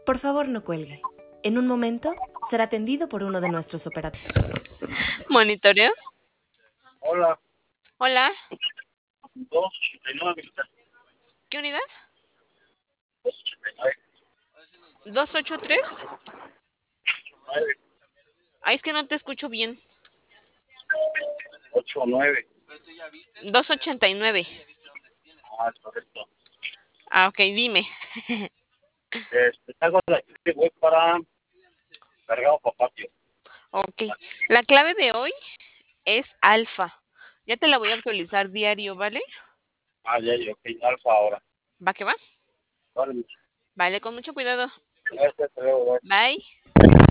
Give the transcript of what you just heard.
Por favor, no cuelgue. En un momento será atendido por uno de nuestros operadores. ¿Monitoreo? Hola, Hola, 289, ¿qué unidad? 289, 283. Ay, es que no te escucho bien. 89. 289. Ah, correcto. Ah, ok, dime. Salgo de aquí, voy para Cargado Papatio. Ok. La clave de hoy es alfa. Ya te la voy a actualizar diario, ¿vale? Ah, ya, ok, Alfa ahora. ¿Va que va? Vale, Vale, con mucho cuidado. gracias, hasta luego, bye. Bye.